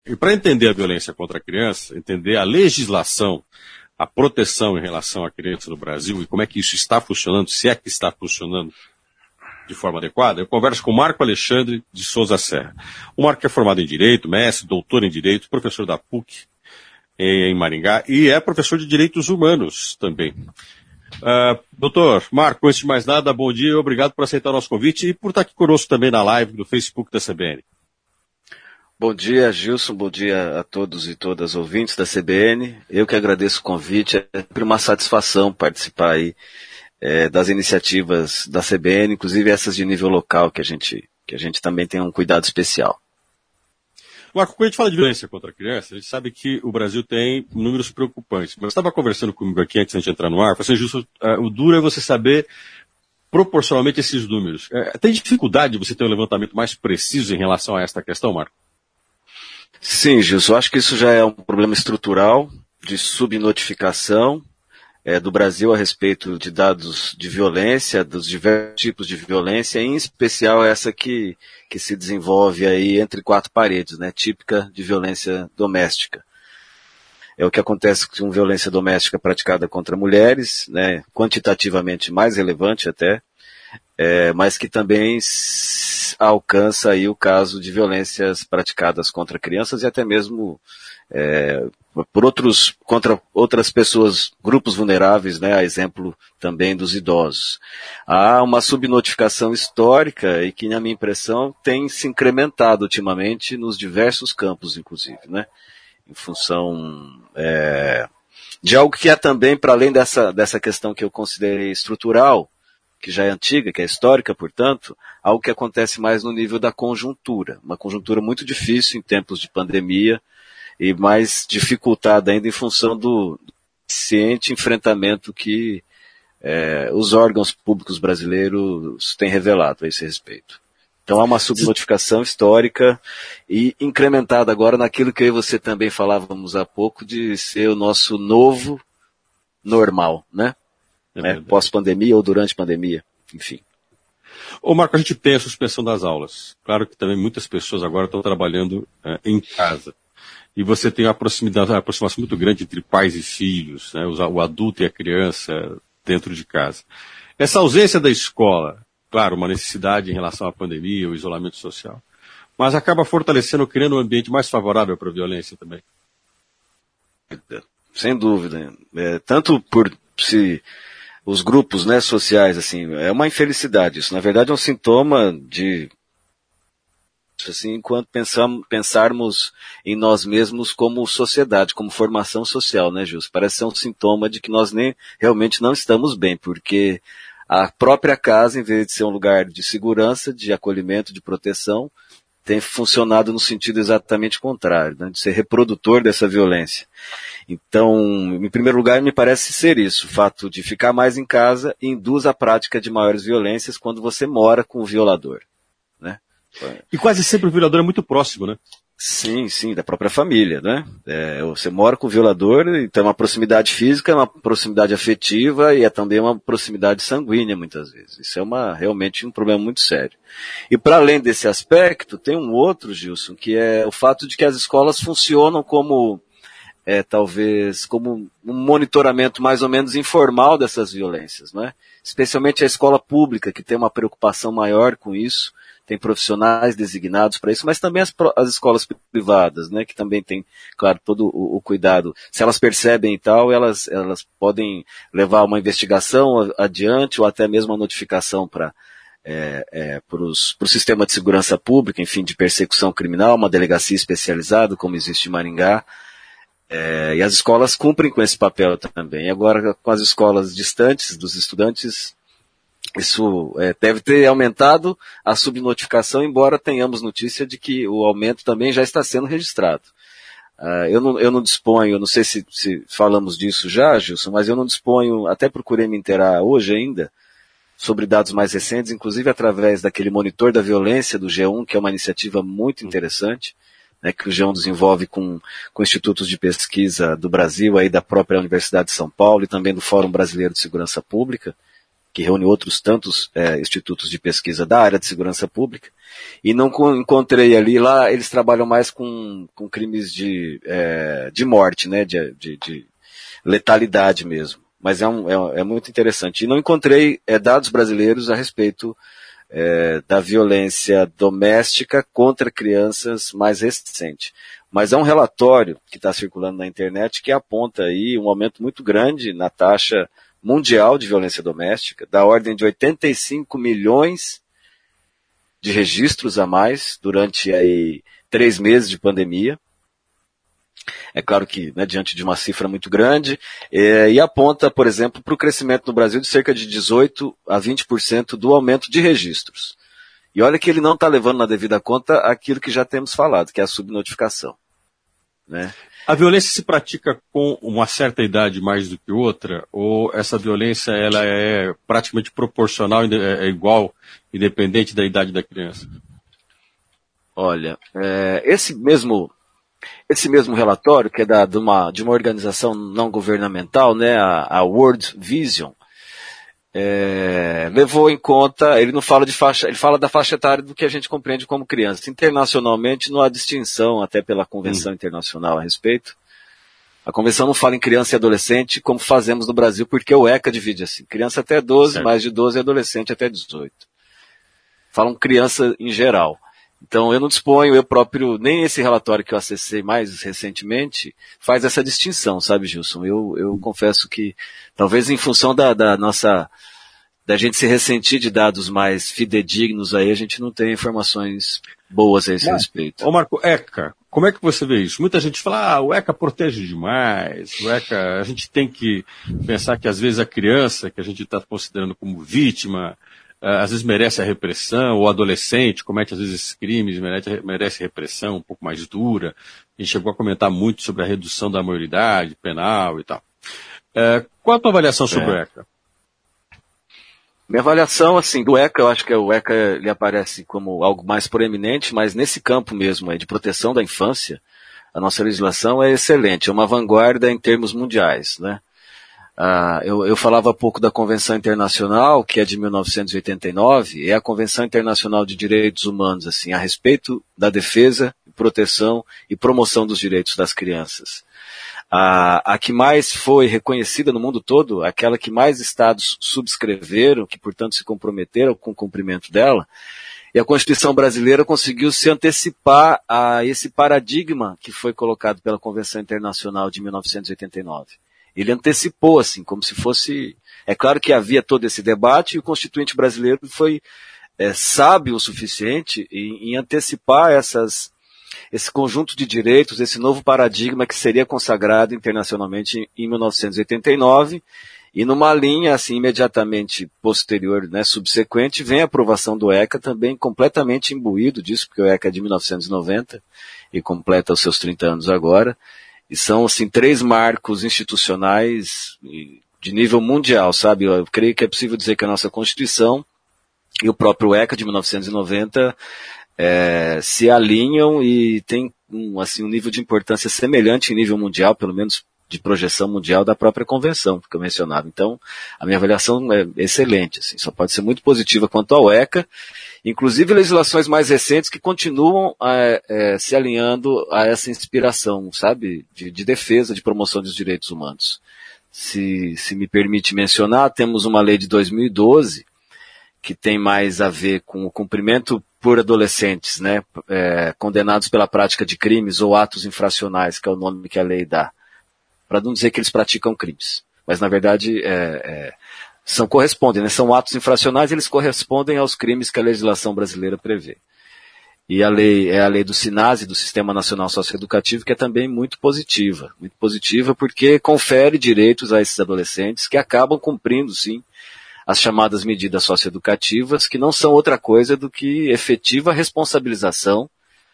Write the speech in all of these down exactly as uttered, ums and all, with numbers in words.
E para entender a violência contra a criança, entender a legislação, a proteção em relação à criança no Brasil e como é que isso está funcionando, se é que está funcionando de forma adequada, eu converso com o Marco Alexandre de Souza Serra. O Marco é formado em Direito, mestre, doutor em Direito, professor da P U C em Maringá e é professor de Direitos Humanos também. Uh, doutor Marco, antes de mais nada, bom dia e obrigado por aceitar o nosso convite e por estar aqui conosco também na live do Facebook da C B N. Bom dia, Gilson, bom dia a todos e todas ouvintes da C B N. Eu que agradeço o convite, é sempre uma satisfação participar aí é, das iniciativas da C B N, inclusive essas de nível local, que a gente, que a gente também tem um cuidado especial. Marco, quando a gente fala de violência contra a criança, a gente sabe que o Brasil tem números preocupantes. Mas eu estava conversando comigo aqui antes de a gente entrar no ar, falei assim, justo, uh, o duro é você saber proporcionalmente esses números. Uh, tem dificuldade de você ter um levantamento mais preciso em relação a esta questão, Marco? Sim, Gilson, eu acho que isso já é um problema estrutural de subnotificação é, do Brasil a respeito de dados de violência, dos diversos tipos de violência, em especial essa que, que se desenvolve aí entre quatro paredes, né, típica de violência doméstica. É o que acontece com violência doméstica praticada contra mulheres, né, quantitativamente mais relevante até, é, mas que também alcança aí o caso de violências praticadas contra crianças e até mesmo é, por outros, contra outras pessoas, grupos vulneráveis, né, a exemplo também dos idosos. Há uma subnotificação histórica e que, na minha impressão, tem se incrementado ultimamente nos diversos campos, inclusive, né, em função é, de algo que é também, para além dessa, dessa questão que eu considerei estrutural, que já é antiga, que é histórica, portanto, algo que acontece mais no nível da conjuntura. Uma conjuntura muito difícil em tempos de pandemia e mais dificultada ainda em função do ciente enfrentamento que é, os órgãos públicos brasileiros têm revelado a esse respeito. Então há uma subnotificação histórica e incrementada agora naquilo que eu e você também falávamos há pouco de ser o nosso novo normal, né? É, pós-pandemia ou durante pandemia, enfim. Ô Marco, a gente tem a suspensão das aulas. Claro que também muitas pessoas agora estão trabalhando é, em casa. E você tem uma proximidade, uma aproximação muito grande entre pais e filhos, né, o adulto e a criança dentro de casa. Essa ausência da escola, claro, uma necessidade em relação à pandemia, o isolamento social, mas acaba fortalecendo, criando um ambiente mais favorável para a violência também. Sem dúvida. É, tanto por se... os grupos, né, sociais, assim, é uma infelicidade isso. Na verdade é um sintoma de, assim, enquanto pensamos, pensarmos em nós mesmos como sociedade, como formação social, né, Gilson? Parece ser um sintoma de que nós nem, realmente não estamos bem, porque a própria casa, em vez de ser um lugar de segurança, de acolhimento, de proteção, tem funcionado no sentido exatamente contrário, né, de ser reprodutor dessa violência. Então, em primeiro lugar, me parece ser isso, o fato de ficar mais em casa induz a prática de maiores violências quando você mora com o violador, né? E quase sempre o violador é muito próximo, né? Sim, sim, da própria família, né? É, você mora com o violador, então é uma proximidade física, é uma proximidade afetiva e é também uma proximidade sanguínea, muitas vezes. Isso é uma, realmente um problema muito sério. E para além desse aspecto, tem um outro, Gilson, que é o fato de que as escolas funcionam como, é, talvez, como um monitoramento mais ou menos informal dessas violências, né? Especialmente a escola pública, que tem uma preocupação maior com isso, tem profissionais designados para isso, mas também as, as escolas privadas, né, que também tem, claro, todo o, o cuidado. Se elas percebem e tal, elas, elas podem levar uma investigação adiante ou até mesmo uma notificação para é, é, o sistema de segurança pública, enfim, de persecução criminal, uma delegacia especializada, como existe em Maringá. É, e as escolas cumprem com esse papel também. E agora, com as escolas distantes dos estudantes, isso é, deve ter aumentado a subnotificação, embora tenhamos notícia de que o aumento também já está sendo registrado. Uh, eu, não, eu não disponho, eu não sei se, se falamos disso já, Gilson, mas eu não disponho, até procurei me inteirar hoje ainda, sobre dados mais recentes, inclusive através daquele monitor da violência do G um, que é uma iniciativa muito interessante, né, que o G um desenvolve com, com institutos de pesquisa do Brasil, aí da própria Universidade de São Paulo e também do Fórum Brasileiro de Segurança Pública, que reúne outros tantos é, institutos de pesquisa da área de segurança pública, e não encontrei ali, lá eles trabalham mais com, com crimes de, é, de morte, né, de, de, de letalidade mesmo, mas é, um, é, é muito interessante. E não encontrei é, dados brasileiros a respeito é, da violência doméstica contra crianças mais recente. Mas é um relatório que está circulando na internet que aponta aí um aumento muito grande na taxa mundial de violência doméstica, da ordem de oitenta e cinco milhões de registros a mais durante aí três meses de pandemia. É claro que, né, diante de uma cifra muito grande, é, e aponta, por exemplo, para o crescimento no Brasil de cerca de dezoito a vinte por cento do aumento de registros. E olha que ele não está levando na devida conta aquilo que já temos falado, que é a subnotificação, né? A violência se pratica com uma certa idade mais do que outra, ou essa violência ela é praticamente proporcional, é igual, independente da idade da criança? Olha, é, esse mesmo esse mesmo relatório, que é da, de, uma, de uma organização não governamental, né, a, a World Vision, é, levou em conta, ele não fala de faixa, ele fala da faixa etária do que a gente compreende como criança. Internacionalmente não há distinção, até pela Convenção hum. Internacional a respeito. A Convenção não fala em criança e adolescente como fazemos no Brasil, porque o ECA divide assim, criança até doze, certo. Mais de doze e adolescente até dezoito. Falam criança em geral. Então eu não disponho, eu próprio, nem esse relatório que eu acessei mais recentemente, faz essa distinção, sabe, Gilson? Eu, eu confesso que, talvez em função da, da nossa, da gente se ressentir de dados mais fidedignos aí, a gente não tem informações boas a esse Mas, respeito. Ô Marco, ECA, como é que você vê isso? Muita gente fala, ah, o ECA protege demais, o ECA, a gente tem que pensar que às vezes a criança, que a gente está considerando como vítima, às vezes merece a repressão, ou adolescente comete às vezes esses crimes, merece, merece repressão um pouco mais dura. A gente chegou a comentar muito sobre a redução da maioridade penal e tal. É, qual a tua avaliação sobre é. o ECA? Minha avaliação, assim, do ECA, eu acho que o ECA ele aparece como algo mais proeminente, mas nesse campo mesmo aí, de proteção da infância, a nossa legislação é excelente, é uma vanguarda em termos mundiais, né? Ah, eu, eu falava há pouco da Convenção Internacional, que é de mil novecentos e oitenta e nove, é a Convenção Internacional de Direitos Humanos, assim, a respeito da defesa, proteção e promoção dos direitos das crianças. A, a que mais foi reconhecida no mundo todo, aquela que mais estados subscreveram, que portanto se comprometeram com o cumprimento dela, e a Constituição brasileira conseguiu se antecipar a esse paradigma que foi colocado pela Convenção Internacional de mil novecentos e oitenta e nove. Ele antecipou, assim, como se fosse... É claro que havia todo esse debate e o Constituinte brasileiro foi é, sábio o suficiente em, em antecipar essas, esse conjunto de direitos, esse novo paradigma que seria consagrado internacionalmente em, em mil novecentos e oitenta e nove, e numa linha, assim, imediatamente posterior, né, subsequente, vem a aprovação do ECA, também completamente imbuído disso, porque o ECA é de mil novecentos e noventa e completa os seus trinta anos agora. E são, assim, três marcos institucionais de nível mundial, sabe? Eu creio que é possível dizer que a nossa Constituição e o próprio ECA de mil novecentos e noventa é, se alinham e tem um, assim, um nível de importância semelhante em nível mundial, pelo menos de projeção mundial da própria Convenção que eu mencionava. Então, a minha avaliação é excelente, assim, só pode ser muito positiva quanto ao ECA, inclusive legislações mais recentes que continuam é, é, se alinhando a essa inspiração, sabe, de, de defesa, de promoção dos direitos humanos. Se, se me permite mencionar, temos uma lei de dois mil e doze que tem mais a ver com o cumprimento por adolescentes, né, é, condenados pela prática de crimes ou atos infracionais, que é o nome que a lei dá, para não dizer que eles praticam crimes, mas na verdade é, é, são correspondem, né? São atos infracionais, eles correspondem aos crimes que a legislação brasileira prevê. E a lei é a lei do SINASE, do Sistema Nacional Socioeducativo, que é também muito positiva, muito positiva porque confere direitos a esses adolescentes que acabam cumprindo, sim, as chamadas medidas socioeducativas, que não são outra coisa do que efetiva responsabilização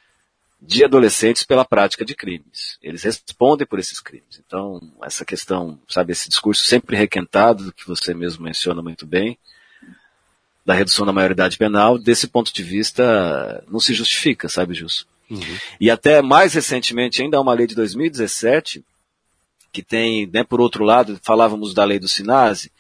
de adolescentes pela prática de crimes. Eles respondem por esses crimes. Então, essa questão, sabe, esse discurso sempre requentado, que você mesmo menciona muito bem, da redução da maioridade penal, desse ponto de vista, não se justifica, sabe, Gilson? Uhum. E até mais recentemente, ainda há uma lei de dois mil e dezessete, que tem, né, por outro lado, falávamos da lei do SINASE,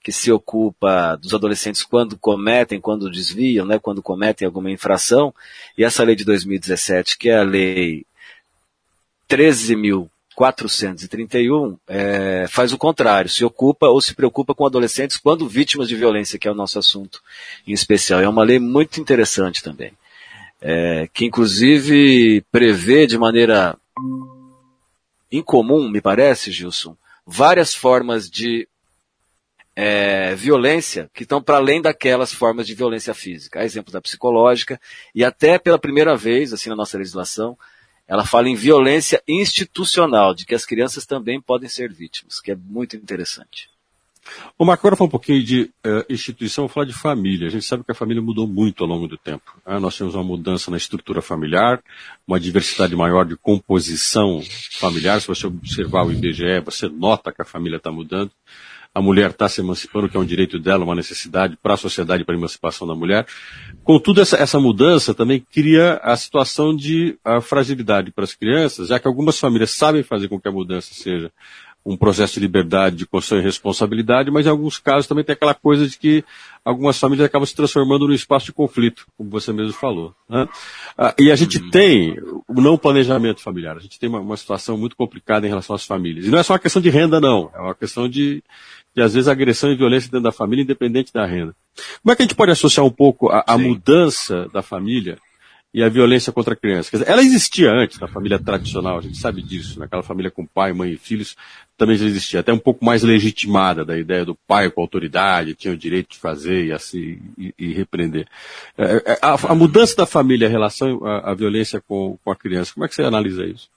que se ocupa dos adolescentes quando cometem, quando desviam, né, quando cometem alguma infração, e essa lei de dois mil e dezessete, que é a lei treze mil quatrocentos e trinta e um, é, faz o contrário, se ocupa ou se preocupa com adolescentes quando vítimas de violência, que é o nosso assunto em especial. É uma lei muito interessante também, é, que inclusive prevê de maneira incomum, me parece, Gilson, várias formas de É, violência que estão para além daquelas formas de violência física. A exemplo da psicológica, e até pela primeira vez, assim, na nossa legislação, ela fala em violência institucional, de que as crianças também podem ser vítimas, que é muito interessante. O Marco, agora falar um pouquinho de uh, instituição, vou falar de família. A gente sabe que a família mudou muito ao longo do tempo. Né? Nós temos uma mudança na estrutura familiar, uma diversidade maior de composição familiar. Se você observar o I B G E, você nota que a família está mudando. A mulher está se emancipando, que é um direito dela, uma necessidade para a sociedade, para a emancipação da mulher. Contudo, essa, essa mudança também cria a situação de a fragilidade para as crianças, já que algumas famílias sabem fazer com que a mudança seja um processo de liberdade, de construção e responsabilidade, mas em alguns casos também tem aquela coisa de que algumas famílias acabam se transformando num espaço de conflito, como você mesmo falou. Né? Ah, e a gente tem o não planejamento familiar, a gente tem uma, uma situação muito complicada em relação às famílias. E não é só uma questão de renda, não, é uma questão de, de às vezes, agressão e violência dentro da família, independente da renda. Como é que a gente pode associar um pouco a, a mudança da família e a violência contra a criança? Quer dizer, ela existia antes na família tradicional, a gente sabe disso, naquela família com pai, mãe e filhos, também já existia, até um pouco mais legitimada da ideia do pai com autoridade, tinha o direito de fazer e, assim, e, e repreender. É, a, a mudança da família em relação à, à violência com, com a criança, como é que você analisa isso?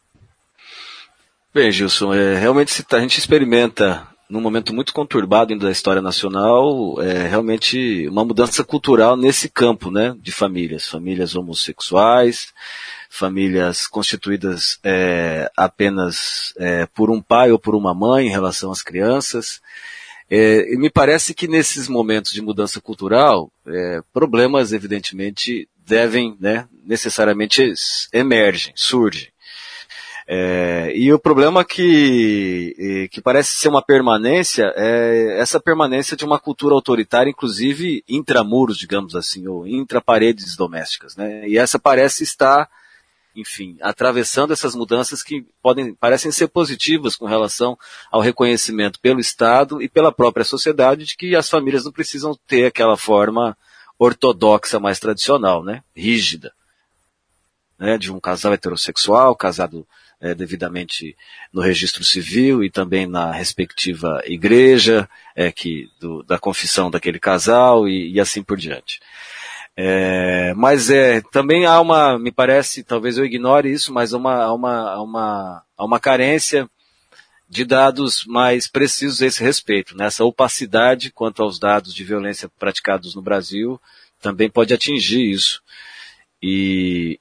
Bem, Gilson, é, realmente se a gente experimenta num momento muito conturbado ainda da história nacional, é realmente uma mudança cultural nesse campo, né, de famílias, famílias homossexuais, famílias constituídas é, apenas é, por um pai ou por uma mãe em relação às crianças. É, e me parece que nesses momentos de mudança cultural, é, problemas evidentemente devem, né, necessariamente emergem, surgem. É, e o problema que, que parece ser uma permanência é essa permanência de uma cultura autoritária, inclusive intramuros, digamos assim, ou intraparedes domésticas, né? E essa parece estar, enfim, atravessando essas mudanças que podem, parecem ser positivas com relação ao reconhecimento pelo Estado e pela própria sociedade de que as famílias não precisam ter aquela forma ortodoxa mais tradicional, né? Rígida, né? De um casal heterossexual, casado É, devidamente no registro civil e também na respectiva igreja é, que, do, da confissão daquele casal e, e assim por diante. É, mas é, também há uma, me parece, talvez eu ignore isso, mas há uma, há uma, há uma, há uma carência de dados mais precisos a esse respeito. Né? Essa opacidade quanto aos dados de violência praticados no Brasil também pode atingir isso. E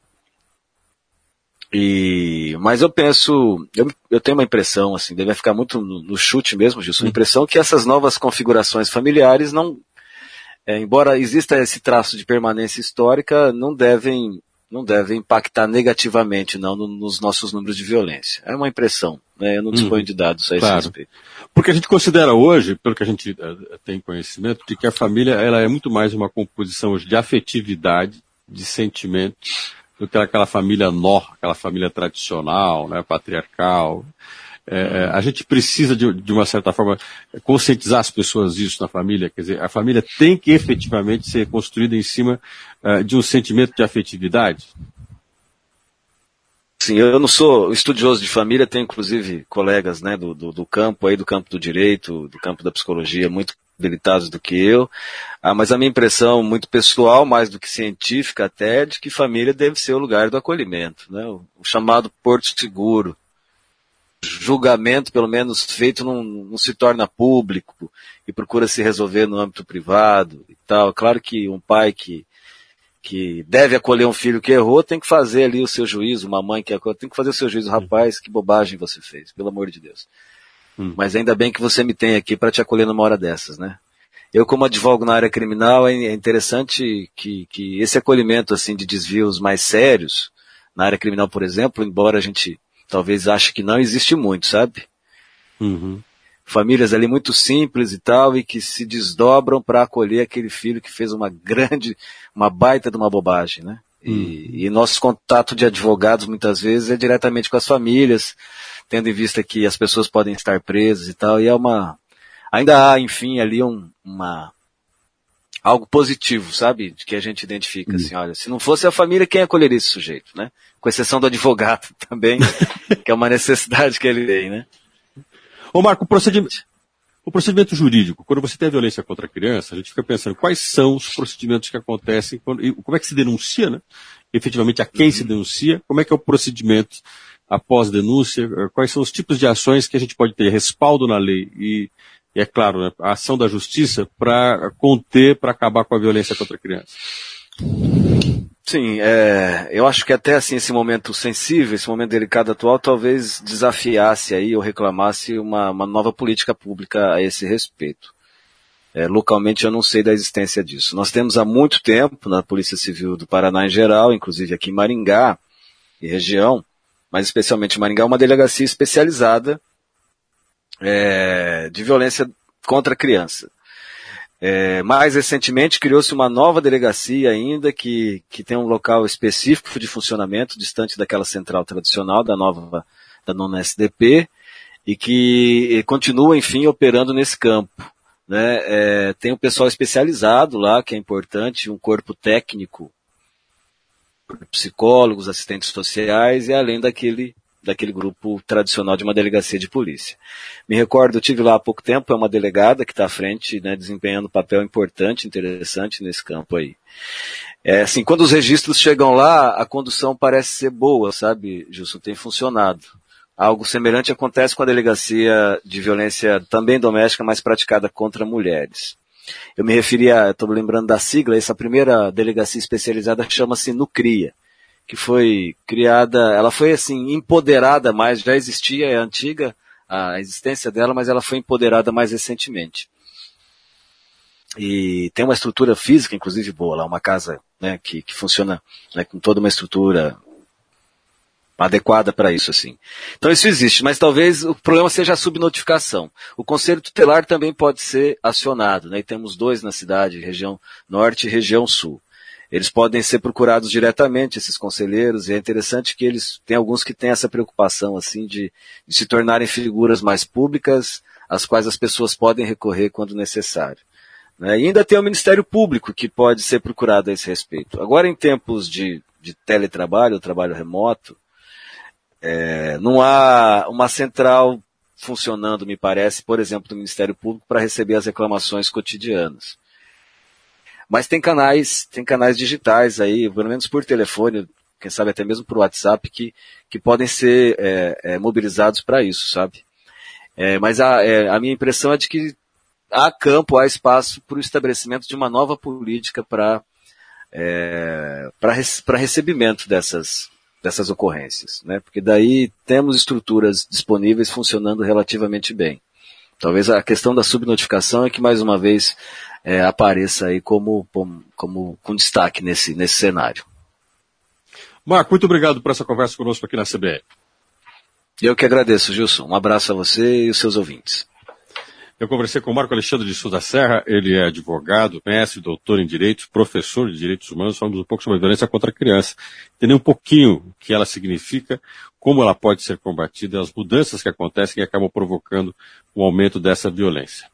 E, mas eu penso, eu, eu tenho uma impressão, assim, deve ficar muito no, no chute mesmo, Gilson, a impressão que essas novas configurações familiares não, é, embora exista esse traço de permanência histórica, não devem, não devem impactar negativamente, não, no, nos nossos números de violência. É uma impressão, né? Eu não disponho hum, de dados a esse claro. respeito. Porque a gente considera hoje, pelo que a gente uh, tem conhecimento, de que a família, ela é muito mais uma composição hoje de afetividade, de sentimentos, do que aquela família nó, aquela família tradicional, né, patriarcal. É, a gente precisa, de, de uma certa forma, conscientizar as pessoas disso na família. Quer dizer, a família tem que efetivamente ser construída em cima uh, de um sentimento de afetividade. Sim, eu não sou estudioso de família, tenho inclusive colegas, né, do, do, do campo aí, do campo do direito, do campo da psicologia, muito habilitados do que eu, ah, mas a minha impressão muito pessoal, mais do que científica até, é de que família deve ser o lugar do acolhimento, né, o, o chamado porto seguro. Julgamento, pelo menos feito, não, não se torna público e procura se resolver no âmbito privado e tal. Claro que um pai que, que deve acolher um filho que errou tem que fazer ali o seu juízo, uma mãe que acolhe, tem que fazer o seu juízo, rapaz, que bobagem você fez, pelo amor de Deus. Hum. Mas ainda bem que você me tem aqui para te acolher numa hora dessas, né? Eu, como advogo na área criminal, é interessante que, que esse acolhimento assim, de desvios mais sérios, na área criminal, por exemplo, embora a gente talvez ache que não existe muito, sabe? Uhum. famílias ali muito simples e tal, e que se desdobram para acolher aquele filho que fez uma grande, uma baita de uma bobagem, né? E, hum. e nosso contato de advogados muitas vezes é diretamente com as famílias, tendo em vista que as pessoas podem estar presas e tal, e é uma, ainda há, enfim, ali um, uma, algo positivo, sabe? De que a gente identifica, hum. assim, olha, se não fosse a família, quem acolheria esse sujeito, né? Com exceção do advogado também, que é uma necessidade que ele tem, né? Ô Marco, o procedimento, o procedimento jurídico, quando você tem a violência contra a criança, a gente fica pensando quais são os procedimentos que acontecem, quando, e como é que se denuncia, né? Efetivamente a quem uhum. se denuncia, como é que é o procedimento após denúncia, quais são os tipos de ações que a gente pode ter respaldo na lei e, e é claro, né, a ação da justiça para conter, para acabar com a violência contra a criança. Sim, é, eu acho que até assim esse momento sensível, esse momento delicado atual, talvez desafiasse aí ou reclamasse uma, uma nova política pública a esse respeito. É, localmente eu não sei da existência disso. Nós temos há muito tempo na Polícia Civil do Paraná em geral, inclusive aqui em Maringá e região, mas especialmente em Maringá, uma delegacia especializada é, de violência contra a criança. É, mais recentemente criou-se uma nova delegacia ainda que, que tem um local específico de funcionamento, distante daquela central tradicional da nova, da nona S D P, e que e continua, enfim, operando nesse campo. Né? É, tem um pessoal especializado lá, que é importante, um corpo técnico, psicólogos, assistentes sociais, e além daquele daquele grupo tradicional de uma delegacia de polícia. Me recordo, eu tive lá há pouco tempo, é uma delegada que está à frente, né, desempenhando um papel importante, interessante nesse campo aí. É, assim, quando os registros chegam lá, a condução parece ser boa, sabe, Gilson, tem funcionado. Algo semelhante acontece com a delegacia de violência também doméstica, mas praticada contra mulheres. Eu me referia, estou lembrando da sigla, essa primeira delegacia especializada chama-se Nucria, que foi criada, ela foi assim, empoderada mais, já existia, é antiga a existência dela, mas ela foi empoderada mais recentemente. E tem uma estrutura física, inclusive, boa lá, uma casa, né, que, que funciona, né, com toda uma estrutura adequada para isso, assim. Então isso existe, mas talvez o problema seja a subnotificação. O Conselho Tutelar também pode ser acionado, né, e temos dois na cidade, região norte e região sul. Eles podem ser procurados diretamente, esses conselheiros, e é interessante que eles, tem alguns que têm essa preocupação, assim, de, de se tornarem figuras mais públicas, às quais as pessoas podem recorrer quando necessário. Né? E ainda tem o Ministério Público, que pode ser procurado a esse respeito. Agora, em tempos de, de teletrabalho, trabalho remoto, é, não há uma central funcionando, me parece, por exemplo, do Ministério Público, para receber as reclamações cotidianas. Mas tem canais, tem canais digitais aí, pelo menos por telefone, quem sabe até mesmo por WhatsApp, que, que podem ser é, é, mobilizados para isso, sabe? É, mas a, é, a minha impressão é de que há campo, há espaço para o estabelecimento de uma nova política para é, para recebimento dessas, dessas ocorrências, né? Porque daí temos estruturas disponíveis funcionando relativamente bem. Talvez a questão da subnotificação é que, mais uma vez, é, apareça aí como, como, como com destaque nesse, nesse cenário. Marco, muito obrigado por essa conversa conosco aqui na C B L. Eu que agradeço, Gilson. Um abraço a você e os seus ouvintes. Eu conversei com o Marco Alexandre de Souza Serra, ele é advogado, mestre, doutor em Direito, professor de Direitos Humanos, falamos um pouco sobre a violência contra a criança, entender um pouquinho o que ela significa, como ela pode ser combatida, as mudanças que acontecem que acabam provocando o aumento dessa violência.